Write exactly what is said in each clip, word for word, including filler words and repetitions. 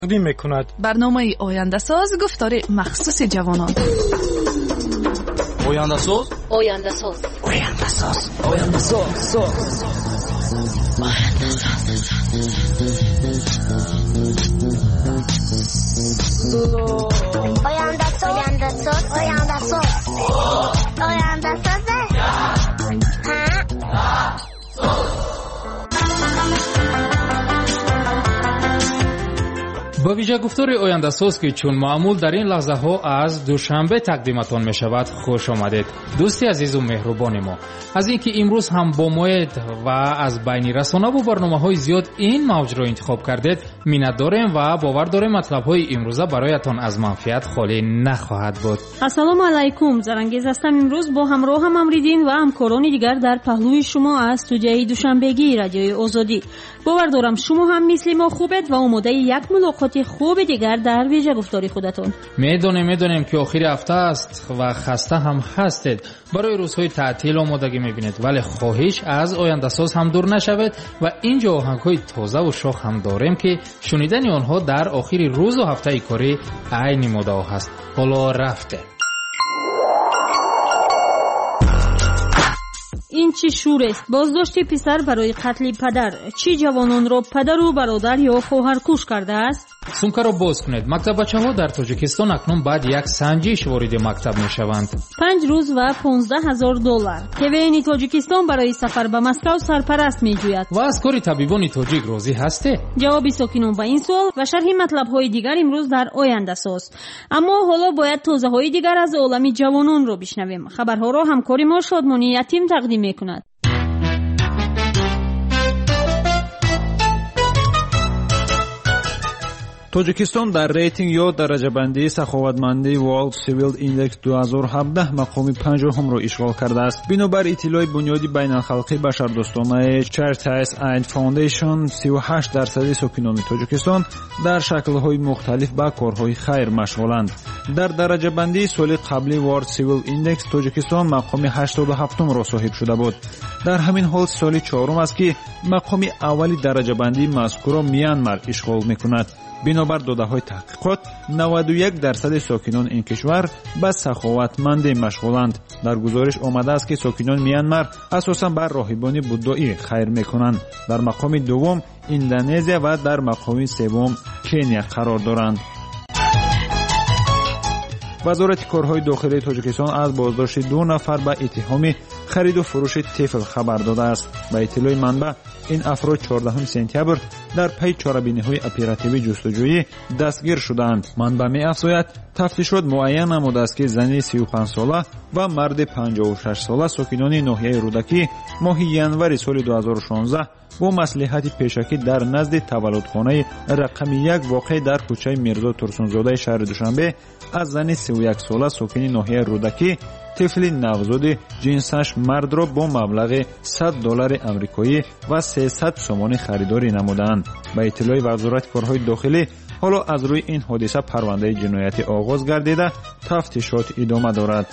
تقدیم میکند برنامه آینده ساز گفتار مخصوص جوانان. آینده ساز آینده ساز آینده ساز آینده ساز آینده ساز آینده ساز آینده ساز آینده ساز با ویژه گفتار آینده ساز که چون معمول در این لحظه ها از دوشنبه تقدیمتان می شود خوش آمدید. دوستی عزیز و مهربان ما، از اینکه امروز هم با موعد و از بین رسانه و برنامه های زیاد این موج را انتخاب کردید منت داریم و باور داریم مطلب های امروزه برایتان از منفعت خالی نخواهد بود. السلام علیکم، زرانگیز هستم. امروز با همراه هم امریدین و همکاران دیگر در پهلوی شما از استودیوی دوشنبگی رادیوی آزادی. باور دارم شما هم مثل ما خوبید و آماده یک ملاقات خوب دیگر در ویژه گفتاری خودتون. میدونیم میدونیم که آخر هفته است و خسته هم هستید، برای روزهای تعطیل آمادگی میبینید، ولی خواهش از آینده ساز هم دور نشوید و اینجا آهنگ‌های تازه و شاخ هم داریم که شنیدن آنها در آخر روز و هفته کاری عین مدعا هست. حالا رفته. این چی شور است؟ بازداشت پسر برای قتل پدر. چی جوانان را پدر و برادر یا خواهر کش کرده است؟ سومکه را باز کنید. مکتب بچه‌ها در تاجیکستان اکنون بعد یک سنجش وارد مکتب میشوند. پنج روز و پانزده هزار دلار. تیوین تاجیکستان برای سفر به مسکو سرپرست میجوید. و از کاری طبیبان تاجیک راضی هستی؟ جواب ساکنان به این سوال و شرح مطلب‌های دیگر امروز در آینده ساز. اما حالا باید توضیح‌های دیگر از عالم جوانان رو بشنویم. خبرها را همکار ما شادمانی یتیم تقدیم میکند. توجیکستان در ریتینگ یا درجه بندی سخاوتمندی World Civil Index دو هزار و هفده مقام پنجم را اشغال کرده است. بنابر اطلاع بنیادی بین الخلقی بشردوستانه Charities Aid Foundation، سی و هشت درصد ساکنان توجیکستان در شکل‌های مختلف به کارهای خیر مشغولند. در درجه بندی سال قبلی World Civil Index توجیکستان مقام هشتاد و هفتم را صاحب شده بود. در همین حال سال چهارم است که مقام اولی درجه بندی مذکور را میانمار اشغال می‌کند. بنابر داده‌های تحقیقات نود و یک درصد ساکنان این کشور به سخاوتمندی مشغولند. در گزارش آمده است که ساکنان میانمار اساساً بر راهبانی بودایی خیر می‌کنند. در مقام دوم اندونزیا و در مقام سوم کنیا قرار دارند. وزارت کارهای داخلی تاجیکستان از بازداشت دو نفر به اتهام خرید و فروش طفل خبر داده است. به اطلاع منبع این افراد چهاردهم سپتامبر در پی چاره‌بینی‌های اپراتیوی جستجویی دستگیر شدند. منبع می‌افزاید تفتیشات معین نموده است که زنی سی و پنج ساله و مرد پنجاه و شش ساله ساکنان ناحیه رودکی ماه ینور سال دو هزار و شانزده با مصلحت پیشکی در نزد تولدخانه رقم یک واقع در کوچه میرزا ترسونزاده شهر دوشنبه از زن سی و یک ساله ساکن ناحیه رودکی طفل نوزاد جنسش مرد را با مبلغ صد دلار آمریکایی و سیصد سومانی خریداری نمودند. به اطلاع وزارت کارهای داخلی حالا از روی این حادثه پرونده جنایتی آغاز گردیده تفتیشات ادامه دارد.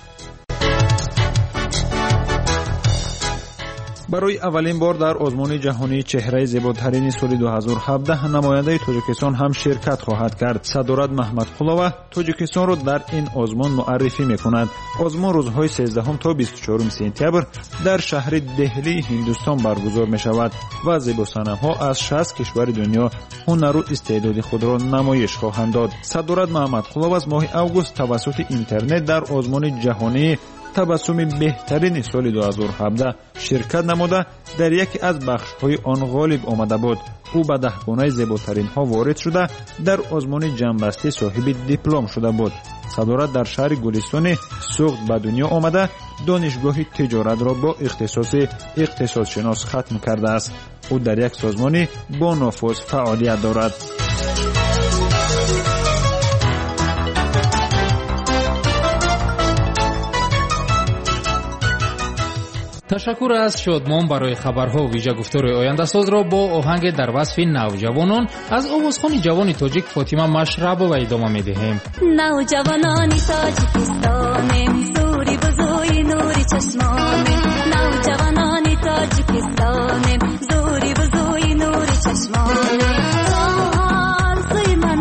برای اولین بار در آزمون جهانی چهره زیباترین سال دو هزار و هفده نماینده تاجیکستان هم شرکت خواهد کرد. صدارت محمد قلوه تاجیکستان را در این آزمون معرفی می‌کند. آزمون روزهای سیزدهم تا بیست و چهارم سپتامبر در شهر دهلی هندوستان برگزار می‌شود و زیباسنم‌ها از شصت کشور دنیا هنر و استعداد خود را نمایش خواهند داد. صدارت محمد قلوه از ماه اوگوست توسط اینترنت در آزمون جهانی تبسم بهترین سال دو هزار و هفده شرکت نموده در یکی از بخش‌های آن غالب آمده بود. او به دهگانه زیباترین ها وارد شده در آزمون جنبسته صاحب دیپلم شده بود. صدارت در شهر گلستان سوخت به دنیا آمده دانشگاه تجارت را با اختصاص اقتصاد شناس ختم کرده است. او در یک سازمان با نفوذ فعالیت دارد. تشکر از شادمان برای خبرها. ویژه گفتار آینده ساز را با آهنگ در وصف نوجوانان از آوازخوان جوان تاجیک فاطمه مشربه و ادامه می‌دهیم. نوجوانان تاجیکستان زوری بزوی نوری چشمان، نوجوانان تاجیکستان زوری بزوی نوری چشمان، تا هر سوی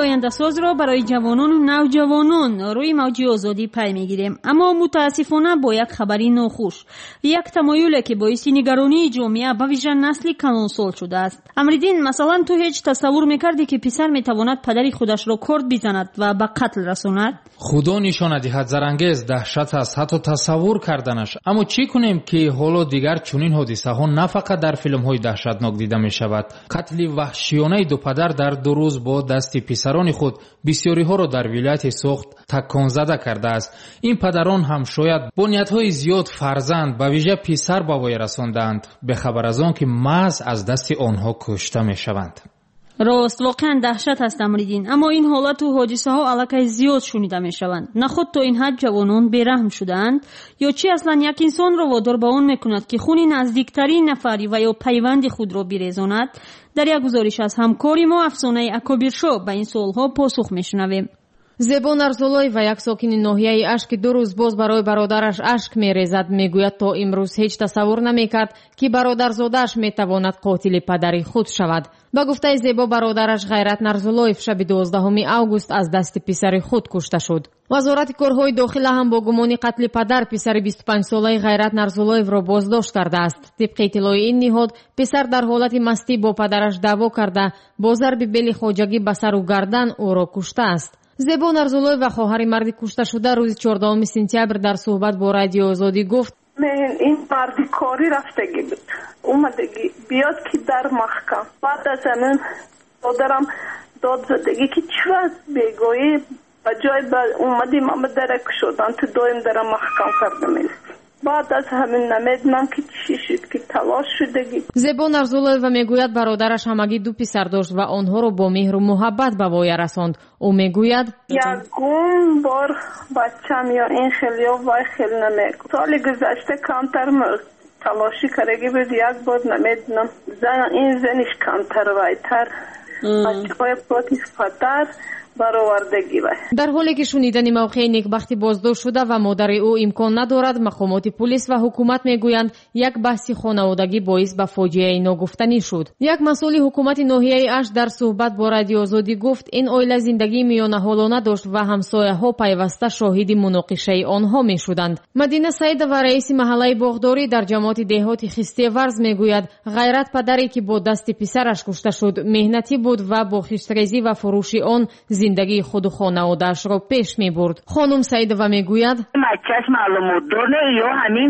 آینده‌ساز را برای جوانان و نوجوانان روی موج آزادی پی می‌گیریم، اما متاسفانه با یک خبری ناخوش، یک تمایلی که باعث نگرانی جامعه به ویژه نسل کلانسال شده است. امریدین، مثلا تو هیچ تصور می‌کردی که پسر می‌تواند پدری خودش را کارد بزند و به قتل رساند؟ خدا نشان دهد زرانگیز دهشت است حتی تصور کردنش. اما چی کنیم که حالا دیگر چنین حادثه‌ها نه فقط در فیلم‌های دهشتناک دیده می‌شود. قتل وحشیانه دو پدر در دو روز با دست پسران خود بسیاری ها را در ولایت سوخت تکان زده کرده است. این پدران هم شاید با نیت‌های زیاد فرزند به ویژه پسر به وای رساندند، به خبر از آن که محض از دست آنها کشته می‌شوند. راست، واقعا دهشت است امریدین، اما این حالت و حادثه ها علاقه زیاد شنیده می شوند. نه خود تا این حد جوانان بیرحم شدند یا چی اصلا یک انسان را وادار به آن میکند که خون نزدیکترین نفری و یا پیوند خود را بریزاند؟ در یک گزارش از همکاری ما افسانه اکابرشو به این سوالها پاسخ میشنویم. زебо нарзулоева як сокини ноҳияи ашк ду рӯз боз барои бародараш ашк мерезад мегӯяд то имрӯз ҳеҷ тасаввур намекард ки бародарзодааш метавонад қотили падари худ шавад. ба гуфтаи зебо бародараш ғайрат нарзулоев шаби дувоздаҳуми август аз дасти писари худ кушта шуд. вазорати корҳои дохила ҳам бо гумони қатли падар писари бисту панҷсолаи ғайрат нарзулоевро боздошт кардааст. тибқи иттилои ин ниҳод писар дар ҳолати мастӣ бо падараш даъво карда бо зарби бели хоҷагӣ ба сару гардан ӯро куштааст. зебо нарзулоева хоҳари марди кушташуда рӯзи чордаҳуми сентябр дар суҳбат бо радиои озодӣ гуфт: мен ин марди кори рафтагӣ буд, омадагӣ биёд ки дар маҳкам. баъд аз ҳамин додарам дод задагӣ ки чиваз бегоӣ ба ҷой омади мама дара кушодан, ту доим дара маҳкам карда меисти. баъд аз ҳамин намедонам ки чӣ шуд ки талош шудагӣ. зебо нарзулоева мегӯяд бародараш ҳамагӣ ду писар дошт ва онҳоро бо меҳру муҳаббат ба воя расонд. ӯ мегӯяд: ягон бор бачам ё ин хелё вай хел намекун. соли гузашта камтар талошӣ карагӣ буд, як бор намедонам. зан ин заниш камтар вайтар бачаҳои против падар баровардагӣ вай. дар ҳоле ки шунидани мавқеи некбахти боздошт шуда ва модари ӯ имкон надорад, мақомоти пулис ва ҳукумат мегӯянд як баҳси хонаводагӣ боис ба фоҷиаи ногуфтанӣ шуд. як масъули ҳукумати ноҳияи Ашт дар суҳбат бо радиои Озодӣ гуфт: ин оила зиндагии миёнаҳолона дошт ва ҳамсояҳо пайваста шоҳиди муноқишаи онҳо мешуданд. мадина саидова, раиси маҳаллаи боғдорӣ дар ҷамоати деҳоти хистиеварз мегӯяд: ғайрат падаре ки бо дасти писараш кушта шуд меҳнатӣ буд ва бо хишрезӣ ва фурӯши он зиндагии худу хонаводаашро пеш мебурд. хонум Саидова мегӯяд: мачаш маълумот дорне ё ҳамин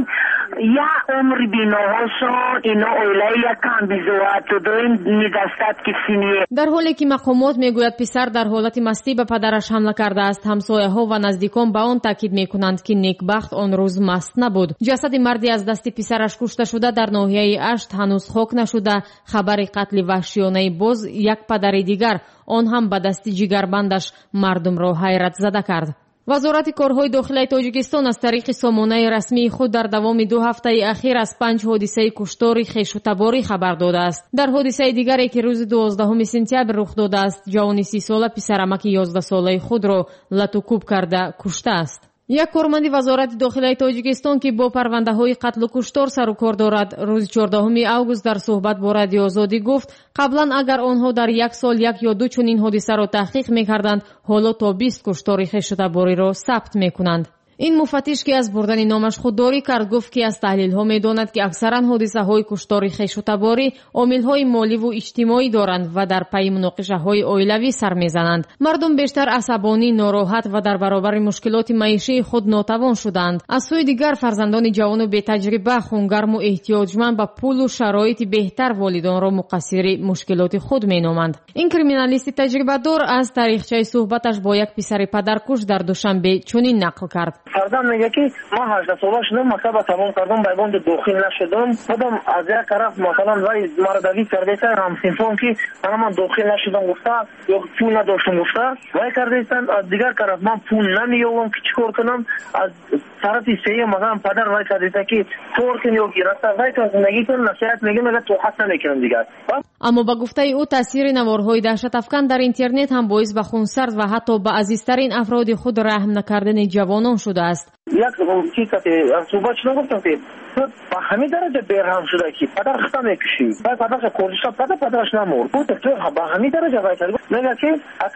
я умр биноҳошон ино оилаи якам бизоату доим недостатки синие. дар ҳоле ки мақомот мегӯяд писар дар ҳолати мастӣ ба падараш ҳамла кардааст, ҳамсояҳо ва наздикон ба он таъкид мекунанд ки некбахт он рӯз маст набуд. ҷасади марди аз дасти писараш кушта шуда дар ноҳияи Ашт ҳанӯз хок нашуда хабари қатли ваҳшиёнаи боз як падари дигар, он ҳам ба дасти ҷигарбандаш, мардумро ҳайратзада кард. вазорати корҳои дохилаи Тоҷикистон аз тариқи сомонаи расмии худ дар давоми ду ҳафтаи ахир аз панҷ ҳодисаи куштори хешутаборӣ хабар додааст. дар ҳодисаи дигаре ки рӯзи дувоздаҳуми сентябр рух додааст, ҷавони сисола писарамаки ёздаҳсолаи худро латукуб карда куштааст. як корманди вазорати дохилаи Тоҷикистон ки бо парвандаҳои қатлу куштор сару кор дорад, рӯзи чордаҳуми август дар суҳбат бо радиои Озодӣ гуфт: қаблан агар онҳо дар як сол як ё ду чунин ҳодисаро таҳқиқ мекарданд, ҳоло то бист куштори хешутабориро сабт мекунанд. ин муфаттиш ки аз бурдани номаш худдорӣ кард гуфт ки аз таҳлилҳо медонад ки аксаран ҳодисаҳои куштори хешутаборӣ омилҳои моливу иҷтимоӣ доранд ва дар пайи муноқишаҳои оилавӣ сар мезананд. мардум бештар асабонӣ, нороҳат ва дар баробари мушкилоти маишии худ нотавон шудаанд. аз сӯи дигар фарзандони ҷавону бетаҷриба, хунгарму эҳтиёҷманд ба пулу шароити беҳтар волидонро муқассири мушкилоти худ меноманд. ин криминалисти таҷрибадор аз тариқчаи суҳбаташ бо як писари падаркуш дар Душанбе чунин нақл кард: фарзанд мега ки ман ҳаждаҳ сола шудам, мактаба тамом кардам, ба бонд дохил нашудам. бадам аз як тараф масалан вай марадавӣ кардеста ҳамсинфон ки мана ман дохил нашудам гуфта ё пул надоштам гуфта вай кардестан. аз дигар тараф ман пул намеёбам ки чикор кунам. аз тарафи сеюм масалан падар вай кардеста ки кор кун ё гираса вай ка зиндагӣ кун, насиҳат мегӯям, мега тоқат намекунам дигар. аммо ба гуфтаи ӯ таъсири наворҳои даҳшатафкан дар интернет ҳам боис ба хунсард ва ҳатто ба азизтарин афроди худ раҳм накардани ҷавонон шудааст. як чизкате суҳбат шуда гуфтам ки ба ҳамин дараҷа берҳам шуда ки падар хиста мекушӣ, вай падарша кордиша падар падараш намор. ба ҳамин дараҷа вай кард. мега ки ака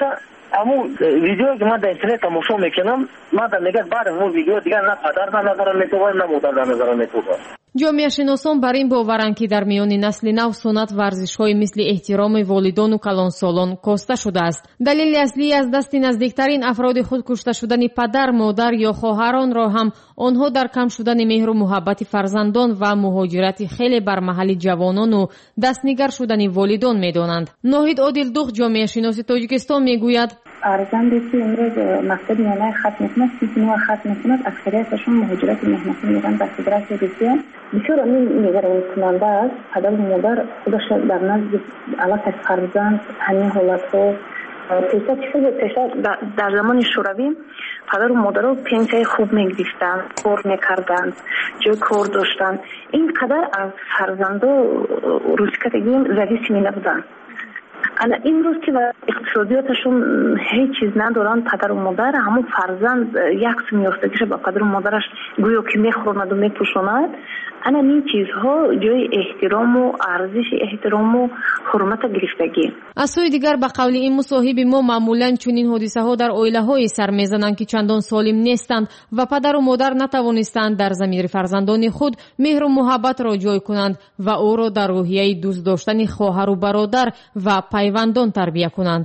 اما ویدیو که من در اینترنت تماشا میکنم من در نگاه بعد اون ویدیو دیگه نه پدر در نظر میتوان نه مادر در نظر میتوان. ҷомеашиносон бар ин боваранд ки дар миёни насли нав сунат варзишҳои мисли эҳтироми волидону калонсолон коста шудааст. далели аслии аз дасти наздиктарин афроди худ кушта шудани падар, модар ё хоҳаронро ҳам онҳо дар кам шудани меҳру муҳаббати фарзандон ва муҳоҷирати хеле бармаҳалли ҷавонону дастнигар шудани волидон медонанд. ноҳид одилдух, ҷомеашиноси тоҷикистон, мегӯяд فرزندی که امروز مکتب میانه ختم میکنه سیزنو ختم میکنه اکثریتشون مهاجرت مهنتی میرن در فدراسیون روسیه. بسیار این نگران کننده است. پدر و مادر خودش در نزد علاقه فرزند همین حالت ها پیشتر چیزی پیشتر در زمان شوروی پدر و مادر رو پنسیای خوب میگرفتن، کار میکردن، جای کار داشتن. این قدر از فرزندا روسکتگی زدیسی می نبودن. انا امروز که اقتصادیاتشون هیچ چیز ندارن، پدر و مادر همون فرزند یک سم یافتگیش با پدر و مادرش گویا که میخورند و میپوشاند. انا این چیزها جای احترام و ارزش احترام و حرمت گرفتگی. از سوی دیگر به قول این مصاحب ما معمولا چنین حادثه ها در عائله‌های سر میزنند که چندان سالم نیستند و پدر و مادر نتوانستند در ضمیر فرزندان خود مهر و محبت را جای کنند و او را در روحیه دوست داشتن خواهر و برادر و پیوندان تربیت کنند.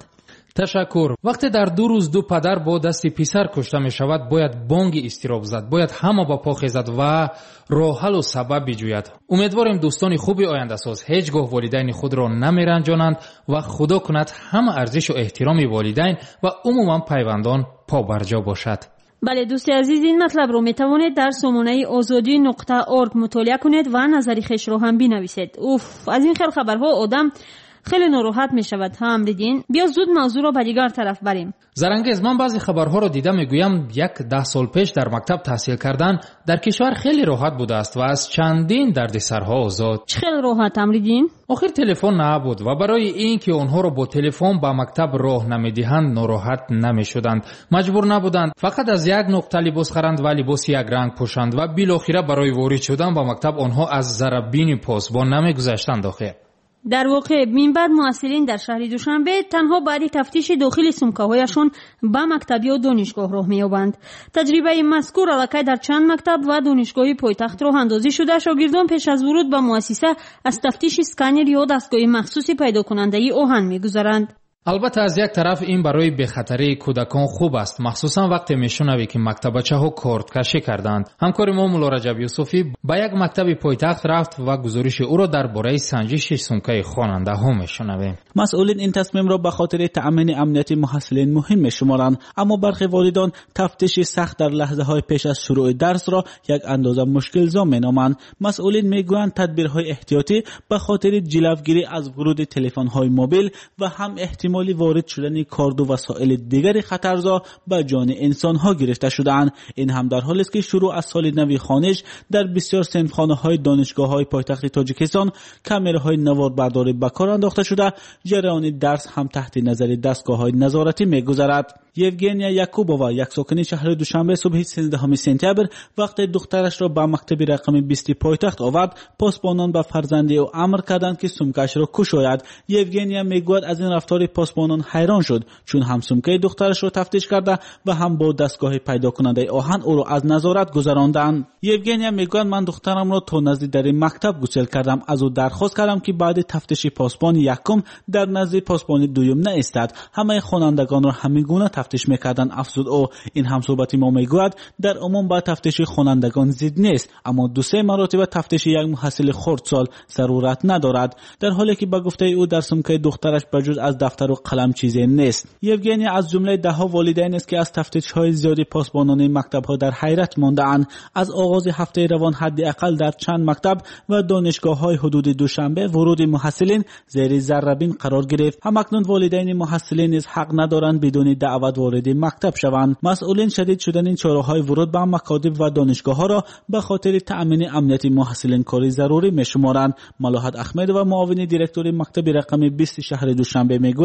تشکر. وقتی در دو روز دو پدر با دست پسر کشته می شود باید بانگ استیراب زد، باید همه با پا خیزد و راه حل و سبب بجوید. امیدواریم دوستان خوبی آینده ساز هیچگاه والدین خود را نمیرنجانند و خدا کند همه ارزش و احترام والدین و عموما پیوندان پا برجا باشد. بله دوستی عزیز، این مطلب رو میتوانید در سامانه آزادی نقطه اورگ مطالعه کنید و نظری خویش رو هم بنویسید. اوف، از این خیلی خبرها آدم خیلی ناراحت می شود. هم دیدین؟ بیا زود موضوع را به دیگر طرف بریم. زرنگیز، من بعضی خبرها را دیدم، میگویم یک ده سال پیش در مکتب تحصیل کردن در کشور خیلی راحت بوده است و از چندین دردسرها آزاد. خیلی راحت امریدین؟ آخر تلفن نبود و برای این که آنها را با تلفن به مکتب راه نمیدهند ناراحت نمیشدند. مجبور نبودند فقط از یک نقطه لباس خرند و لباس یک رنگ پوشند و بالاخره برای وارد شدن به مکتب آنها از ضربین پاسبان نمیگذشتند. آخر در واقع من بعد معسلین در شهر دوشنبه تنها بعد تفتیش داخل سمکه‌هایشان به مکتب یا دانشگاه راه می‌یابند. تجربه مذکور علاقه در چند مکتب و دانشگاه پایتخت راه اندازی شده. شاگردان پیش از ورود به مؤسسه از تفتیش اسکنر یا دستگاه مخصوصی پیدا کننده آهن می‌گذرند. البته از یک طرف این برای بخطری کودکان خوب است، مخصوصا وقتی میشنوی که مکتبچه ها کارت کشی کردند. همکار ما مولا رجب یوسفی به یک مکتب پایتخت رفت و گزارش او را درباره سنجش سمکه خواننده ها میشنویم. مسئولین این تصمیم را به خاطر تأمین امنیت محصلین مهم میشمارند، اما برخی والدان تفتیش سخت در لحظه های پیش از شروع درس را یک اندازه مشکل زا مینامند. مسئولین میگویند تدبیرهای احتیاطی به خاطر جلوگیری از ورود تلفن های موبیل و هم احتمال مالی وارد شدن کارد و وسایل دیگر خطرزا به جان انسان ها گرفته شدند. این هم در حالی است که شروع از سال نو خوانش در بسیار صنفخانه های دانشگاه های پایتخت تاجیکستان کامراهای نواربرداری به کار انداخته شده. جریان درس هم تحت نظر دستگاه های نظارتی میگذرد. یوگنیا یاکوبووا، یک ساکن شهر دوشنبه، صبح سیزدهم سپتامبر وقتی دخترش را به مکتب رقم بیست پایتخت آورد، پاسبانان به فرزند او امر کردند که سمکش را گشاید. یوگنیا میگوید از این رفتار پاسبانان حیران شد، چون هم سمکه دخترش را تفتیش کرده و هم با دستگاه پیدا کننده آهن او را از نظارت گذراندند. یوگنیا میگوید من دخترم را تا نزد در مکتب گسل کردم، از او درخواست کردم که بعد تفتیش پاسبان یکم در نزد پاسبان دوم نایستد. همه خوانندگان را همین گونه تفتیش میکردن. افزود او این هم صحبتی ما میگوید در عموم با تفتیش خوانندگان زید نیست، اما دو سه مراتب تفتیش یک محصل خردسال ضرورت ندارد، در حالی که به گفته او در سمکه دخترش بجز از دفتر و قلم چیزی نیست. یوگنیا از جمله ده ها والدین است که از تفتیش های زیادی پاسبانان مکتب ها در حیرت مانده اند. از آغاز هفته روان حداقل در چند مکتب و دانشگاه های حدود دوشنبه ورود محصلین زیر ضربین قرار گرفت. همکنون والدین محصلین نیز حق ندارند بدون دعوت وارد مکتب شوند. مسئولین شدید شدن این چاره‌های ورود به مکاتب و دانشگاه ها را به خاطر تأمین امنیت محصلین کاری ضروری می‌شمارند. ملاحت احمد و معاون دیرکتور مکتب رقم بیست شهر دوشنبه میگوید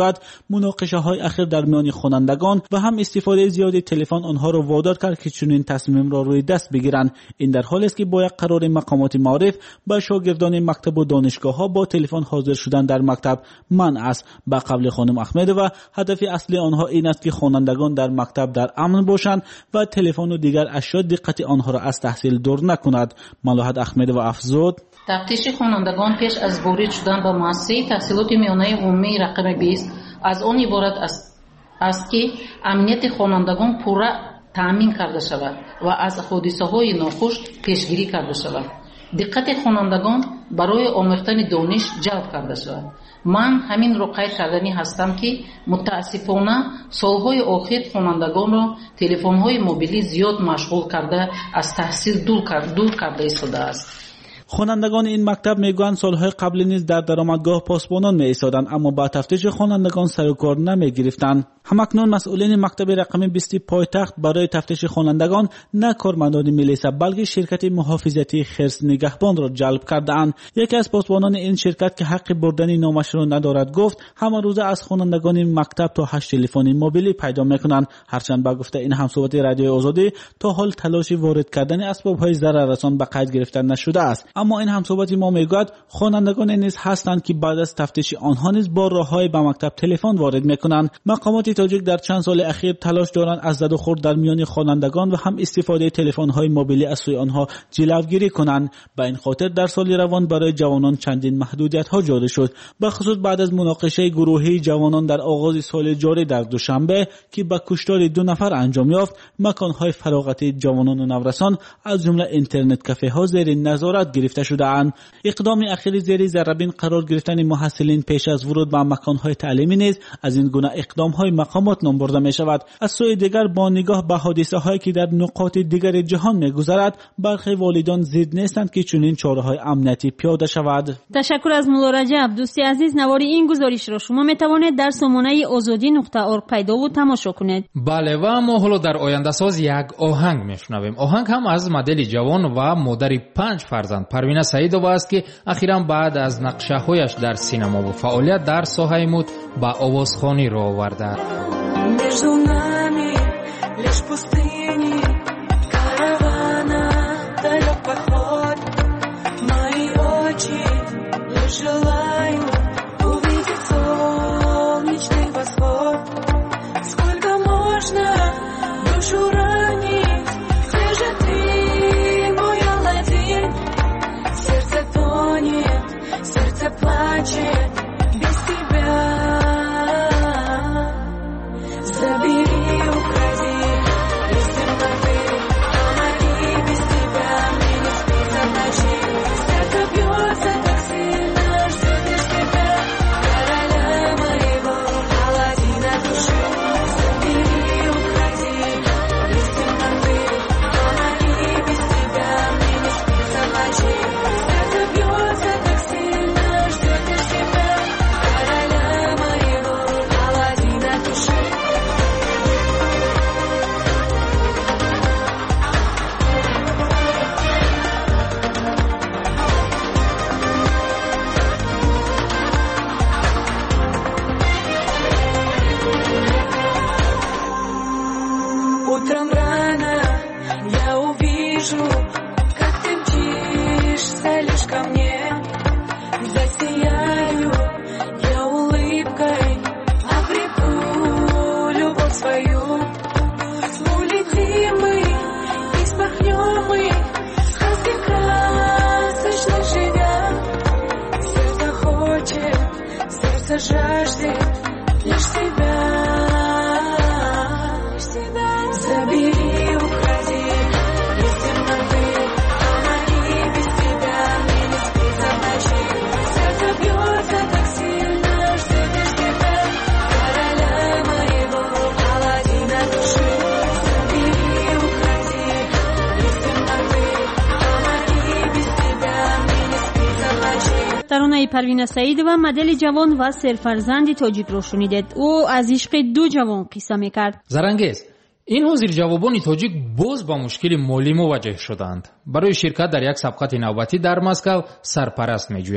شود، مناقشه های اخیر در میان خوانندگان و هم استفاده زیاد تلفن آنها را وادار کرد که چنین تصمیم را روی دست بگیرند. این در حالی است که با یک قرار مقامات معارف به شاگردان مکتب و دانشگاه ها با تلفن حاضر شدن در مکتب منع است. به قول خانم احمد و هدف اصلی آنها این است که خوانندگان در مکتب در امن باشند و تلفن و دیگر اشیا دقت آنها را از تحصیل دور نکند. ملاحت احمد و افزود: تفتیش خوانندگان پیش از ورود شدن به مؤسسه تحصیلات میانه عمومی رقم بیست از آن عبارت است است که امنیت خوانندگان پورا تامین کرده شود و از حادثه‌های ناخوش پیشگیری کرده شود. دقت خوانندگان برای آموختن دانش جلب کرده شود. من همین رو قید کردنی هستم که متاسفانه سالهای آخر خوانندگان را تلفن‌های موبیلی زیاد مشغول کرده از تحصیل دور کرده دور کرده ایستاده است. خوانندگان این مکتب میگویند سالهای قبل نیز در درآمدگاه پاسبانان می ایستادند اما با تفتیش خوانندگان سر و کار نمی گرفتند. همکنون مسئولین مکتب رقم بیست پایتخت برای تفتیش خوانندگان نه کارمندان ملیسا بلکه شرکت محافظتی خرس نگهبان را جلب کرده‌اند. یکی از پاسبانان این شرکت که حق بردن نامش را ندارد گفت همه روزه از خوانندگان مکتب تا هشت تلفن موبیلی پیدا میکنند. هرچند با گفته این همصحبت رادیوی آزادی تا حال تلاش وارد کردن اسباب‌های ضرررسان به قید گرفتن نشده است. اما این همصحبت ما میگوید خوانندگان نیز هستند که بعد از تفتیش آنها نیز با راههای به مکتب تلفن وارد میکنند. مقامات تاجیک در چند سال اخیر تلاش دارند از زد و خورد در میان خوانندگان و هم استفاده تلفن‌های موبیلی از سوی آنها جلوگیری کنند. به این خاطر در سال روان برای جوانان چندین محدودیت‌ها جاری شد، به خصوص بعد از مناقشه گروهی جوانان در آغاز سال جاری در دوشنبه که با کشتار دو نفر انجام یافت. مکان‌های فراغتی جوانان و نورسان از جمله اینترنت کافه‌ها زیر نظارت گرفته شده‌اند. اقدام اخیر زیر ضربین قرار گرفتن محصلین پیش از ورود به مکان‌های تعلیمی نیز از این گونه اقدام‌های مقامات نام برده می‌شود. از سوی دیگر با نگاه به حادثه‌هایی که در نقاط دیگر جهان می‌گذرد، برخی والدان ضد نیستند که چنین چاره‌های امنیتی پیاده شود. تشکر از مولا رجب. دوستی عزیز، نوار این گزارش را شما می‌توانید در سامانه آزادی نقطه اورگ پیدا و تماشا کنید. بله، و ما حالا در آینده ساز یک آهنگ می‌شنویم. آهنگ هم از مدل جوان و مادر پنج فرزند پروینه سعیدова است که اخیراً بعد از نقشه‌هایش در سینما و فعالیت در ساحه مد به آوازخوانی را آورده. Между нами лишь пустыни, каравана, далек поход. Мои очи лишь желают увидеть солнечный восход. Сколько можно душу ранить, где же ты, мой Аладдин? Сердце тонет, сердце плачет без тебя. Забери, укради, если ты, помоги, без тебя мне не спится ночи. Сердце бьется так сильно, ждет лишь тебя, короля моего, Аладдина души. Забери, укради, если ты, помоги, без тебя мне не спится ночи. Сердце бьется так сильно, ждет лишь тебя, короля моего, Аладдина души. Утром рано я увижу, как ты мчишься лишь ко мне. Засияю я улыбкой, обрету любовь свою. Улетим мы и спахнем мы сказки красочных живя. Сердце хочет, сердце жаждет лишь тебя. Забери, укради, если ты, помоги, без тебя мне не спится ночи. Сердце бьется так сильно, ждет лишь тебя, короля моего, Аладдина души. Забери, укради, если ты, помоги, без тебя мне не спится ночи. ترانه پروینه سعیدова مدل جوان و سرفرزند تاجیک رو شنیدید. او از عشق دو جوان قصه میکرد. زرنگیز، این ها زیرجوابان تاجیک باز با مشکل مالی مواجه شدند. برای شرکت در یک سبقت نوبتی در مسکو سرپرست میجویند.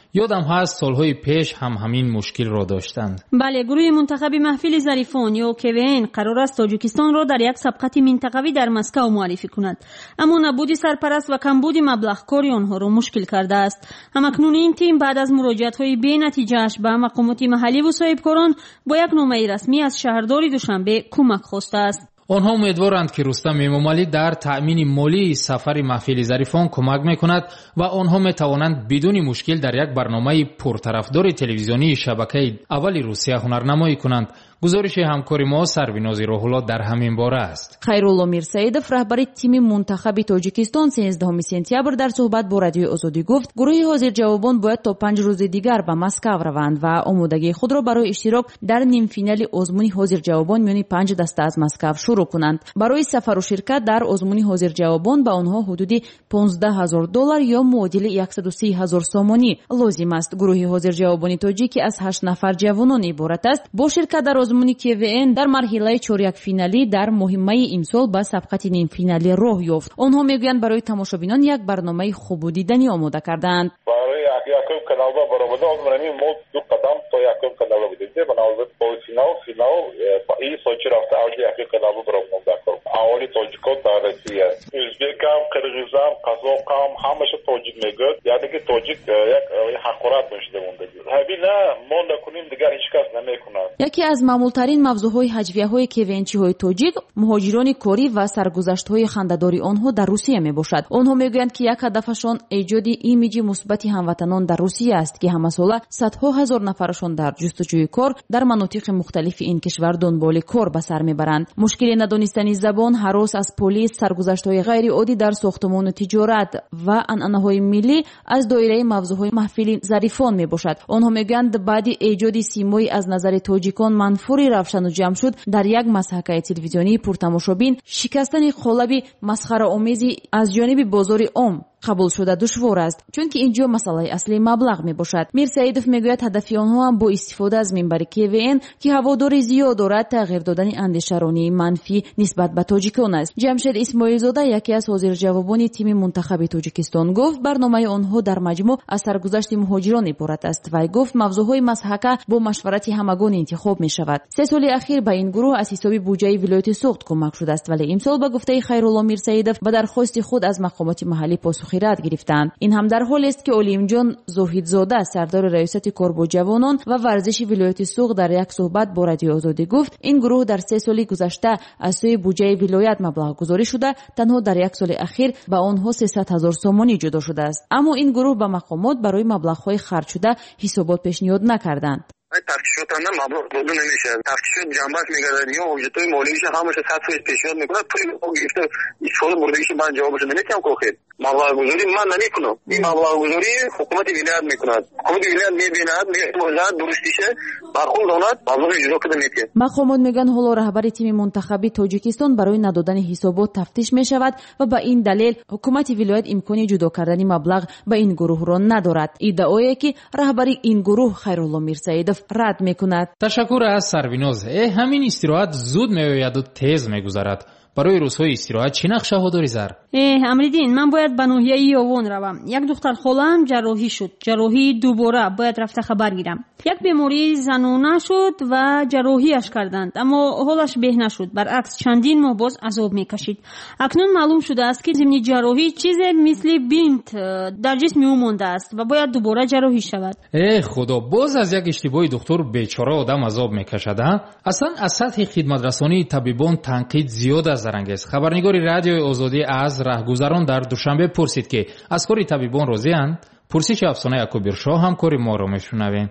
یادم هست سالهای پیش هم همین مشکل را داشتند. بله، گروه منتخب محفل ظریفان یا کی وی ان قرار است تاجیکستان را در یک سبقت منطقوی در مسکو معرفی کند، اما نبود سرپرست و کمبود مبلغ کاری آنها را مشکل کرده است. همکنون این تیم بعد از مراجعت‌های بی نتیجه‌اش به مقامات محلی و صاحبکاران با یک نامه رسمی از شهردار دوشنبه کمک خواسته است. آنها امیدوارند که رستم امامعلی در تأمین مالی سفر محفل ظریفان کمک میکند و آنها میتوانند بدون مشکل در یک برنامه پرطرفدار تلویزیونی شبکه اول روسیه هنرنمایی کنند. گزارش همکار ما سربیناز روح‌الله در همین باره است. خیرالله میرسیدов رهبر تیم منتخب تاجیکستان سیزدهم سپتامبر در صحبت با رادیوی آزادی گفت گروه حاضر جوابان باید تا پنج روز دیگر به مسکو روند و آمادگی خود را برای اشتراک در نیم فینال آزمون حاضر جوابان میان پنج دسته از مسکو شروع کنند. برای سفر و شرکت در آزمون حاضر جوابان به آنها حدود پانزده هزار دلار یا معادل صد و سی هزار سومانی لازم است. گروه حاضر جوابان تاجیکی از هشت نفر جوانان عبارت است. با شرکت در آزمون کی وی ان در مرحله چهارک فینالی در مهمه امسال با سبقت نیم فینالی راه یافت. آنها میگویند برای تماشابینان یک برنامه خوب دیدنی آماده کردند. برای یکم کانال با برآمده آزمونی ما دو قدم تا یکم کانال بودیم. بنابراین با فینال فینال این سوچی رفته اولی یکم کانال برآمده کرد. اولی تاجیکان در روسیه. ازبکم، قرغیزم، قزاقم همش تاجیک میگوید. یعنی که تاجیک یک حقارت میشده مونده. همین نه ما نکنیم دیگر هیچ کس نمیکنه. یکی از معمولترین موضوعهای هجویه‌های کیوینچی‌های تاجیک مهاجران کاری و سرگذشت‌های خنده‌داری آنها در روسیه میباشد. آنها میگویند که یک هدفشان ایجاد ایمیج مثبت هموطنان در روسیه است که همساله صدها هزار نفرشان در جستجوی کار در مناطق مختلف این کشور دنبال کار به سر میبرند. مشکل ندانستن زبان، هراس از پلیس، سرگذشت‌های غیر عادی در ساختمان و تجارت و عنعنه‌های ملی از دایره موضوعهای محفل ظریفان میباشد. آنها میگویند بعد ایجاد سیمایی از نظر تاجیکان منفوری روشن و جمع شد در یک مسحکه تلویزیونی پرتماشابین شکستن قالب مسخره آمیزی از جانب بازار عام قبول شده دشوار است، چون که اینجا مسئله اصلی مبلغ می باشد. میرسیدов میگوید هدف آنها هم با استفاده از منبر کی وی ان که هوادار زیاد دارد تغییر دادن اندیشه‌رانی منفی نسبت به تاجیکان است. جمشید اسماعیل زاده یکی از حاضر جوابان تیم منتخب تاجیکستان گفت برنامه آنها در مجموع از سرگذشت مهاجران عبارت است و گفت موضوعهای مسحکه با مشورت همگان انتخاب می شود. سه سال اخیر به این گروه از حساب بودجه ولایت سوخت کمک شده است، ولی امسال به گفته خیرالله میرسیدов به درخواست خود از مقامات محلی پاسخ رد گرفتند. این هم در حالی است که علیم جان زاهدزاده سردار ریاست کار با جوانان و ورزش ولایت سوق در یک صحبت با رادیو آزادی گفت این گروه در سه سال گذشته از سوی بودجه ولایت مبلغ گذاری شده، تنها در یک سال اخیر به آنها سیصد هزار سومانی جدا شده است. اما این گروه به مقامات برای مبلغ‌های خرج شده حسابات پیشنهاد نکردند. تفتیشات هم مبلغ داده نمیشه. تفتیشات جنبش میگردن یا حجتای مالیش همش صد فیصد پیشنهاد میکنه. پول گرفته این سوال بردگیش من جوابش نمیتونم کوخید. مبلغ گذاری من نمیکنم. این مبلغ گذاری حکومت ولایت میکند. حکومت ولایت میبیند میگه درستیشه برخون داند مبلغ جدا کده میکنه. مقامات میگن حالا رهبر تیم منتخبی تاجیکستان برای ندادن حسابات تفتیش میشود و به این دلیل حکومت ولایت امکانی جدا کردن مبلغ به این گروه را ندارد. ادعایی که رهبر این گروه خیرالله میرسیدов رد میکند. تشکر از سربیناز. همین استراحت زود میآید و تیز میگذرد. برای روزهای استراحت چی نقشه ها داری زر؟ امریدین من باید به ناحیه یاوان روم. یک دختر خاله‌ام جراحی شد. جراحی دوباره باید رفته خبر گیرم. یک بیماری زنانه شد و جراحیش کردند، اما حالش به نشد. برعکس چندین ماه باز عذاب میکشید. اکنون معلوم شده است که ضمن جراحی چیز مثل بینت در جسم او مانده است و باید دوباره جراحی شود. ای خدا، باز از یک اشتباه دکتر بیچاره آدم عذاب میکشد. اصلا از سطح خدمت رسانی طبیبان تنقید زیاد است. زرنگیز. خبرنگار رادیو آزادی از راهگذران در دوشنبه پرسید که از کاری طبیبان راضی اند. پرسش افسانه یعقوب‌شاه همکاری ما را میشنویم.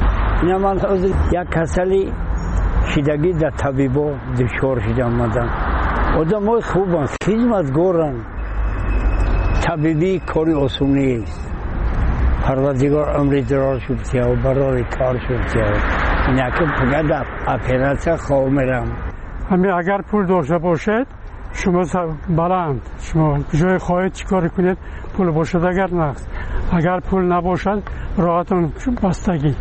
نه من از یک کسلی شیدگی در طبیبا دچار شده آمدن. آدمای خوبن، خدمتگارن. طبیبی کاری آسونی است. پروردگار عمر دراز شد و برای کار شد. نه که فقط اپراسیون خواب میرم. همین اگر پول داشته باشد شما بلند شما جای خواهید چیکار کنید پول باشد، اگر نه اگر پول نباشد راحتون بستگی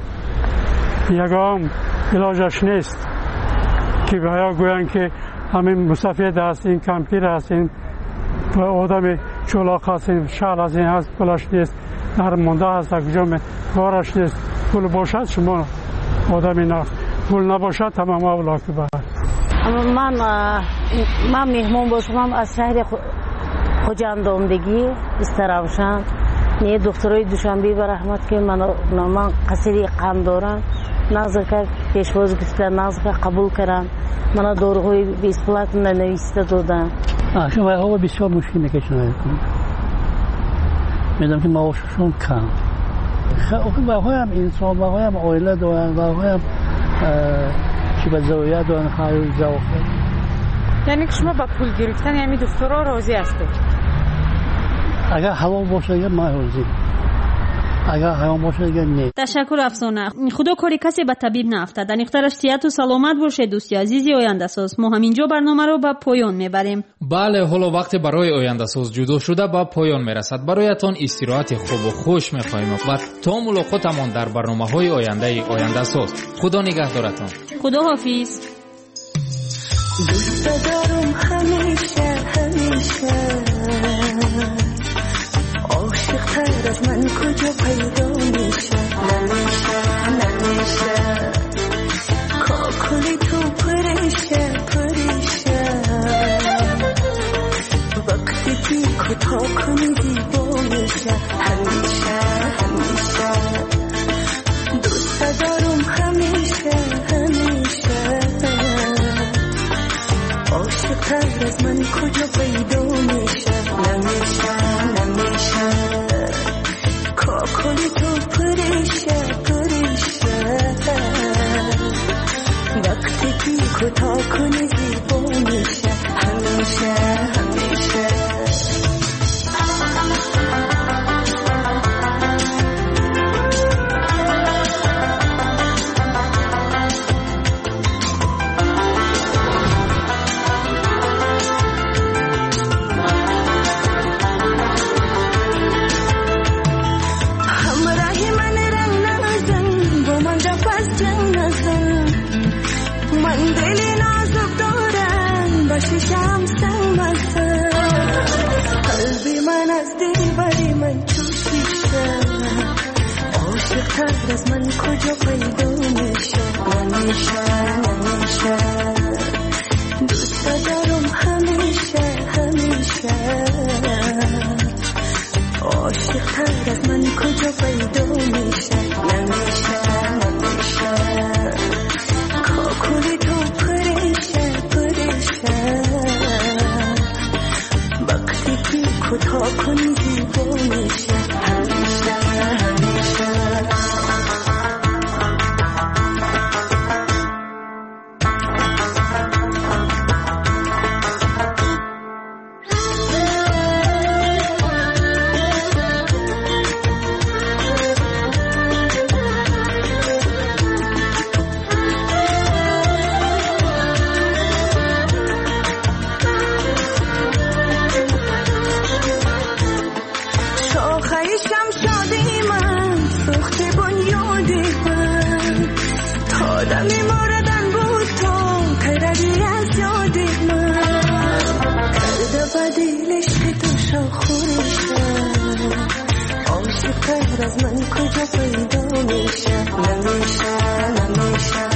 یکم علاجش نیست که بیا گویند که همین مسافید هست، این کمپیر هست، این آدم چلاق هست، این شهر از این هست، پولش نیست. در مونده هست کجا کارش نیست پول باشد شما آدمی نه پول نباشد تمام اولا که بر من من مهمون باشم از شهر خوجاندامدگی استراوشان نه دکترای دوشنبه بر رحمت که من من قصری قم دارم نظر که پیشواز گفتن نظر که قبول کردن من داروهای بیسپلات ننویسیده دادن شما هوا بسیار مشکل میکشن میدونم که معاششون کم خب هم انسان و هم عائله دارن و هم چی به زویه دارن خیلی زوخه یعنی که شما با پول گرفتن یعنی دکترها راضی هستید اگر هوا باشه دیگه من راضی اگر هوا باشه دیگه نه. تشکر افسانه. خدا کاری کسی به طبیب نیفتد. در اختیارش صحت و سلامت باشه دوستی عزیزی آینده ساز. ما همینجا برنامه رو به پایان میبریم. بله حالا وقت برای آینده ساز جدا شده به پایان میرسد. برایتان استراحت خوب و خوش میخواهیم و تا ملاقاتمان در برنامه‌های آینده آینده ساز. خدا نگهدارتان. خدا حافظ. دوست دارم همیشه همیشه عاشق تر از من کجا پیدا میشه نمیشه نمیشه کاکلی تو پریشه پریشه وقتی که کوتاه کنی زیبا میشه همیشه همیشه دوست دارم همیشه همیشه عاشق تر از من کجا پیدا میشه نمیشه نمیشه کاکلی تو پریشه پریشه وقتی که کوتاه کنی زیبا میشه همیشه همیشه شام سمت قلبی من از دیواری من چوشیشه عاشق تر از من کجا پیدا میشه نمیشه نمیشه دوست دارم همیشه همیشه عاشق تر از من کجا پیدا میشه نمیشه نمیشه کاکلی تو پریشه وقتی که کوتاه کنی زیبا میشه همیشه همیشه عاشق تر از من کجا پیدا میشه نمیشه نمیشه